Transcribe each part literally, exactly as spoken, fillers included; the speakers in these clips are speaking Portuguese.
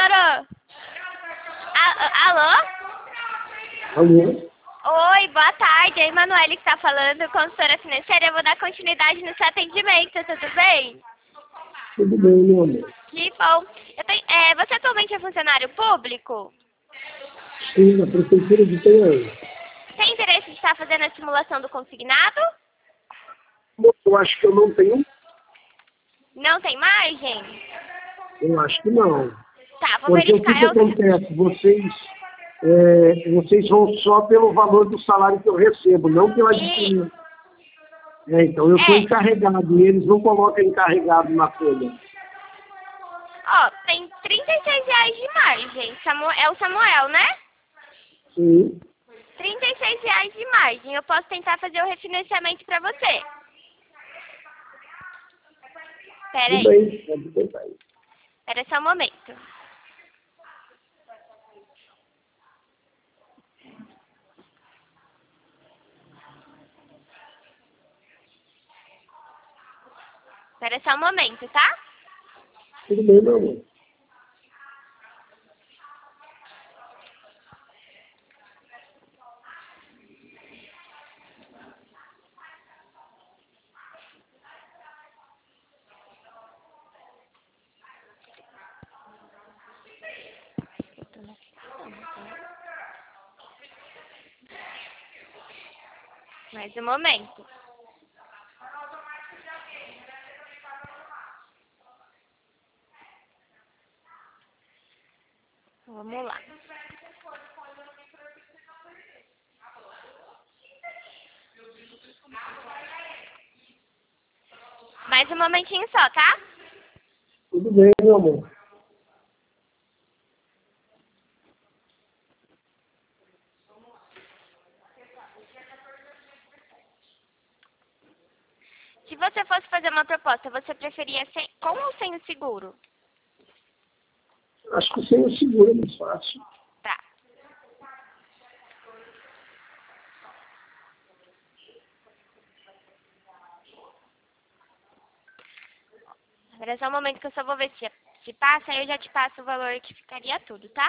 ignorou? A- alô? Alô? Oi, boa tarde. É a Emanuele que está falando, consultora financeira. Eu vou dar continuidade no seu atendimento, tudo bem? Tudo bem, meu amor? Que bom. Eu tenho, é, você atualmente é funcionário público? Sim, na prefeitura de Itanhaém. Tem interesse de estar fazendo a simulação do consignado? Eu acho que eu não tenho. Não tem margem? Eu acho que não. Tá, vou Porque o que, verificar. que Eu... acontece? Vocês, é, vocês vão só pelo valor do salário que eu recebo, não pela E... diferença. É, então eu sou É. encarregado e eles não colocam encarregado na folha. Ó, tem trinta e seis reais de margem. Samu- É o Samuel, né? Sim. trinta e seis reais de margem. Eu posso tentar fazer o refinanciamento pra você. Pera Tudo aí. bem, pode tentar aí. Pera só um momento. Pera só um momento, tá? Tudo bem, meu amor? Mais um momento. Vamos lá. Mais um momentinho só, tá? Tudo bem, meu amor? Se você fosse fazer uma proposta, você preferia sem, com ou sem o seguro? Acho que sem o seguro é mais fácil. Tá. Espera só um momento que eu só vou ver se, se passa, aí eu já te passo o valor que ficaria tudo, tá?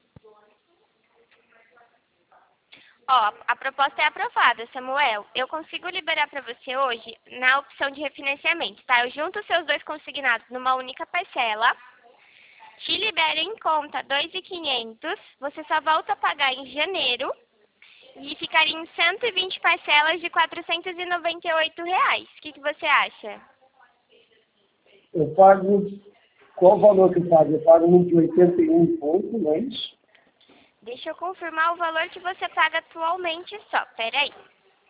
Ó, a proposta é aprovada, Samuel. Eu consigo liberar para você hoje na opção de refinanciamento, tá? Eu junto os seus dois consignados numa única parcela, te libero em conta dois mil e quinhentos, você só volta a pagar em janeiro e ficaria em cento e vinte parcelas de quatrocentos e noventa e oito reais. O que, que você acha? Eu pago. Qual o valor que eu pago? Eu pago um de oitenta e um ponto, não é isso? Deixa eu confirmar o valor que você paga atualmente só. Pera aí.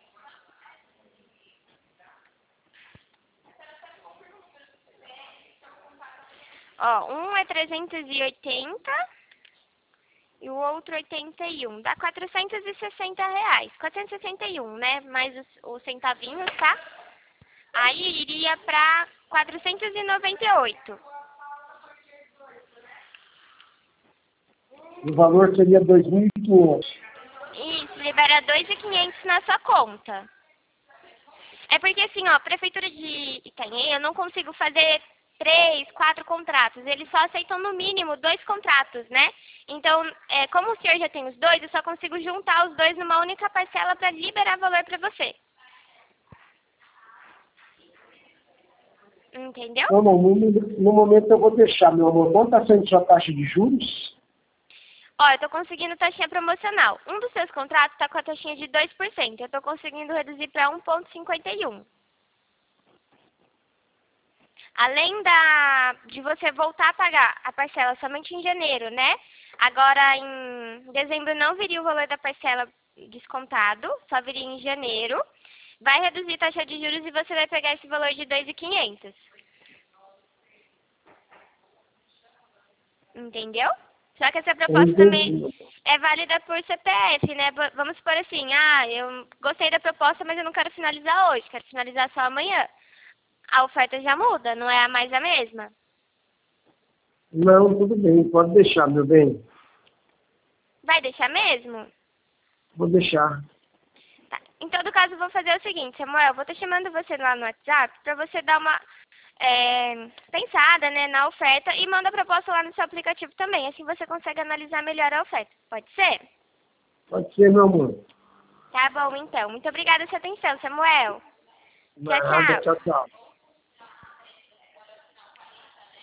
Ó, um é trezentos e oitenta e o outro oitenta e um. Dá quatrocentos e sessenta reais. quatrocentos e sessenta e um, né? Mais os, os centavinhos, tá? Aí iria pra quatrocentos e noventa e oito. O valor seria dois mil e quinhentos. Isso, libera dois mil e quinhentos na sua conta. É porque assim, ó, a Prefeitura de Itanhaém, eu não consigo fazer três, quatro contratos. Eles só aceitam no mínimo dois contratos, né? Então, é, como o senhor já tem os dois, eu só consigo juntar os dois numa única parcela para liberar valor para você. Entendeu? Não, não, no, no momento eu vou deixar, meu amor. Quanto está sendo sua taxa de juros? Ó, eu tô conseguindo taxinha promocional. Um dos seus contratos tá com a taxinha de dois por cento. Eu tô conseguindo reduzir para um vírgula cinquenta e um. Além da, de você voltar a pagar a parcela somente em janeiro, né? Agora, em dezembro não viria o valor da parcela descontado, só viria em janeiro. Vai reduzir a taxa de juros e você vai pegar esse valor de dois mil e quinhentos. Entendeu? Só que essa proposta também é válida por C P F, né? V- Vamos supor assim, ah, eu gostei da proposta, mas eu não quero finalizar hoje, quero finalizar só amanhã. A oferta já muda, não é mais a mesma. Não, tudo bem, pode deixar, meu bem. Vai deixar mesmo? Vou deixar. Tá. Em todo caso, eu vou fazer o seguinte, Samuel, eu vou estar chamando você lá no WhatsApp para você dar uma, é, pensada, né, na oferta e manda a proposta lá no seu aplicativo também. Assim você consegue analisar melhor a oferta. Pode ser? Pode ser, meu amor. Tá bom, então. Muito obrigada pela sua atenção, Samuel. Tchau, Nada, tchau. tchau, tchau.